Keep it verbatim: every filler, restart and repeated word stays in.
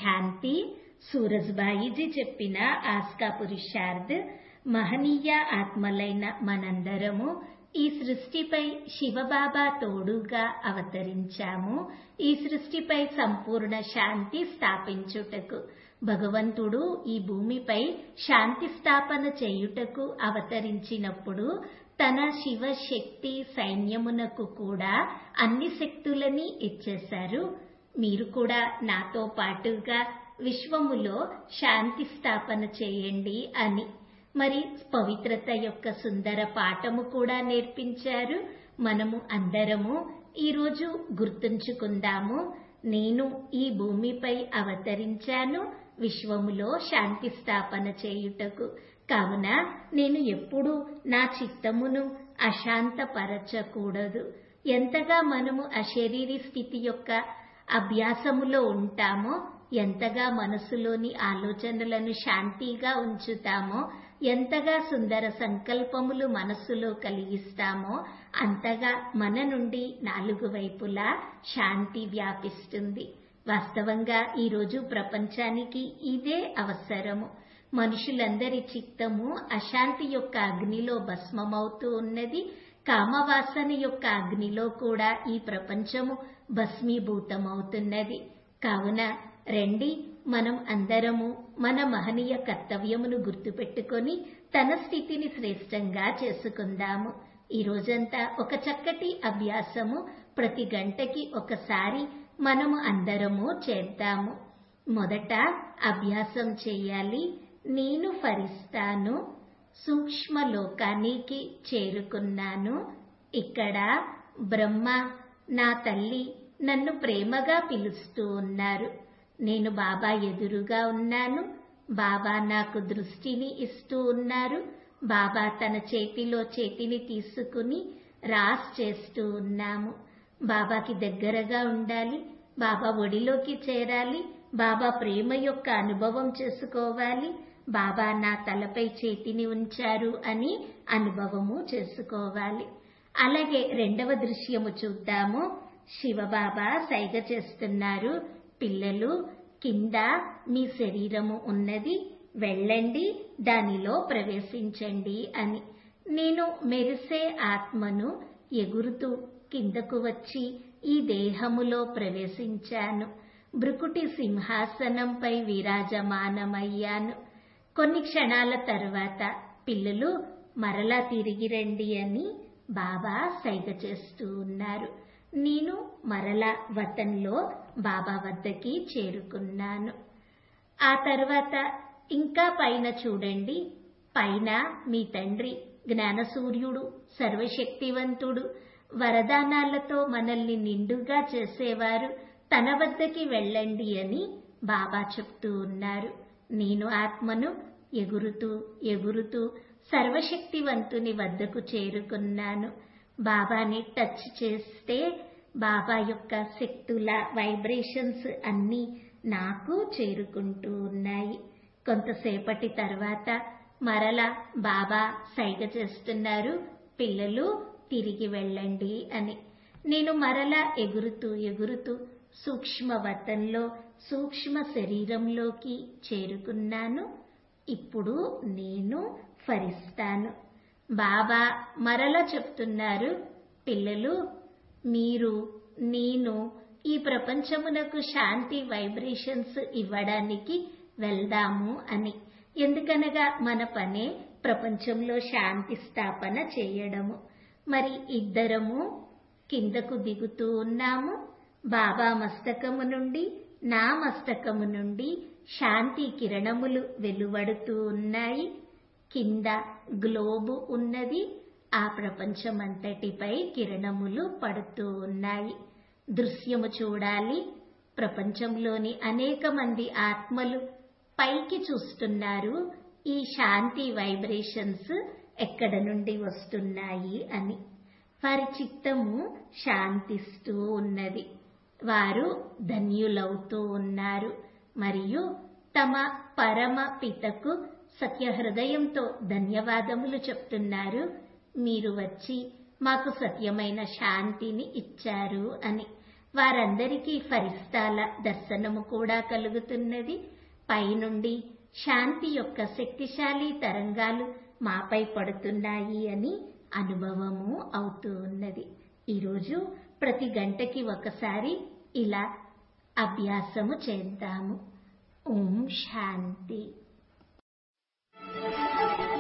శాంతి సూరజ్బాయిజీ చెప్పిన ఆస్కా పురుషార్థ్. మహనీయ ఆత్మలైన మనందరము ఈ సృష్టిపై శివబాబా తోడుగా అవతరించాము. ఈ సృష్టిపై సంపూర్ణ శాంతి స్థాపించుటకు భగవంతుడు ఈ భూమిపై శాంతి స్థాపన చేయుటకు అవతరించినప్పుడు తన శివశక్తి సైన్యమునకు కూడా అన్ని శక్తులని ఇచ్చేశారు. మీరు కూడా నాతో పాటుగా విశ్వములో శాంతి స్థాపన చేయండి అని మరి పవిత్రత యొక్క సుందర పాఠము కూడా నేర్పించారు. మనము అందరము ఈరోజు గుర్తుంచుకుందాము, నేను ఈ భూమిపై అవతరించాను విశ్వములో శాంతి స్థాపన చేయుటకు. కావున నేను ఎప్పుడూ నా చిత్తమును అశాంతపరచకూడదు. ఎంతగా మనము అశరీరీ స్థితి యొక్క అభ్యాసములో ఉంటామో, ఎంతగా మనసులోని ఆలోచనలను శాంతిగా ఉంచుతామో, ఎంతగా సుందర సంకల్పములు మనస్సులో కలిగిస్తామో అంతగా మన నుండి నాలుగు వైపులా శాంతి వ్యాపిస్తుంది. వాస్తవంగా ఈరోజు ప్రపంచానికి ఇదే అవసరము. మనుషులందరి చిత్తము అశాంతి యొక్క అగ్నిలో భస్మమవుతూ ఉన్నది. కామవాసన యొక్క అగ్నిలో కూడా ఈ ప్రపంచము భస్మీభూతమవుతున్నది. కావున రండి, మనం అందరము మన మహనీయ కర్తవ్యమును గుర్తుపెట్టుకొని తన స్థితిని శ్రేష్టంగా చేసుకుందాము. ఈ రోజంతా ఒక చక్కటి అభ్యాసము ప్రతి గంటకి ఒకసారి మనము అందరము చేద్దాము. మొదట అభ్యాసం చేయాలి. నేను ఫరిస్తాను, సూక్ష్మ లోకానికి చేరుకున్నాను. ఇక్కడ బ్రహ్మ నా తల్లి నన్ను ప్రేమగా పిలుస్తూ ఉన్నారు. నేను బాబా ఎదురుగా ఉన్నాను. బాబా నాకు దృష్టిని ఇస్తూ ఉన్నారు. బాబా తన చేతిలో చేతిని తీసుకుని రాస్ చేస్తూ ఉన్నాము. బాబాకి దగ్గరగా ఉండాలి. బాబా ఒడిలోకి చేరాలి. బాబా ప్రేమ యొక్క అనుభవం చేసుకోవాలి. బాబా నా తలపై చేతిని ఉంచారు అని అనుభవము చేసుకోవాలి. అలాగే రెండవ దృశ్యము చూద్దాము. శివబాబా సైగ చేస్తున్నారు, పిల్లలు కింద మీ శరీరము ఉన్నది, వెళ్ళండి, దానిలో ప్రవేశించండి అని. నేను మెరిసే ఆత్మను ఎగురుతూ కిందకు వచ్చి ఈ దేహములో ప్రవేశించాను. భృకుటి సింహాసనంపై విరాజమానమయ్యాను. కొన్ని క్షణాల తర్వాత పిల్లలు మరలా తిరిగి రండి అని బాబా సైగ చేస్తూ ఉన్నారు. నేను మరలా వతంలో బాబా వద్దకి చేరుకున్నాను. ఆ తర్వాత ఇంకా పైన చూడండి. పైన మీ తండ్రి జ్ఞానసూర్యుడు, సర్వశక్తివంతుడు, వరదానాలతో మనల్ని నిండుగా చేసేవారు. తన వద్దకి వెళ్ళండి అని బాబా చెప్తూ ఉన్నారు. నేను ఆత్మను ఎగురుతూ ఎగురుతూ సర్వశక్తివంతుని వద్దకు చేరుకున్నాను. బాబాని టచ్ చేస్తే బాబా యొక్క శక్తుల వైబ్రేషన్స్ అన్నీ నాకు చేరుకుంటూ ఉన్నాయి. కొంతసేపటి తర్వాత మరలా బాబా సైగ చేస్తున్నారు, పిల్లలు తిరిగి వెళ్ళండి అని. నేను మరలా ఎగురుతూ ఎగురుతూ సూక్ష్మవతంలో సూక్ష్మ శరీరంలోకి చేరుకున్నాను. ఇప్పుడు నేను ఫరిస్తాను. బాబా మరలా చెప్తున్నారు, పిల్లలు మీరు నేను ఈ ప్రపంచమునకు శాంతి వైబ్రేషన్స్ ఇవ్వడానికి వెళ్దాము అని. ఎందుకనగా మన పనే ప్రపంచంలో శాంతి స్థాపన చేయడము. మరి ఇద్దరము కిందకు దిగుతూ ఉన్నాము. బాబా మస్తకము నుండి నా మస్తకము నుండి శాంతి కిరణములు వెలువడుతూ ఉన్నాయి. కింద గ్లోబు ఉన్నది. ఆ ప్రపంచమంతటిపై కిరణములు పడుతూ ఉన్నాయి. దృశ్యము చూడాలి. ప్రపంచంలోని అనేక మంది ఆత్మలు పైకి చూస్తున్నారు. ఈ శాంతి వైబ్రేషన్స్ ఎక్కడ నుండి వస్తున్నాయి అని. వారి చిత్తము శాంతిస్తూ ఉన్నది. వారు ధన్యులవుతూ ఉన్నారు మరియు తమ పరమ పితకు సత్య హృదయంతో ధన్యవాదములు చెప్తున్నారు. మీరు వచ్చి మాకు సత్యమైన శాంతిని ఇచ్చారు అని. వారందరికీ ఫరిస్తాల దర్శనము కూడా కలుగుతున్నది. పైనుండి శాంతి యొక్క శక్తిశాలి తరంగాలు మాపై పడుతున్నాయి అని అనుభవము అవుతూ ఉన్నది. ఈరోజు ప్రతి గంటకి ఒకసారి ఇలా అభ్యాసము చేద్దాము. ఓం శాంతి.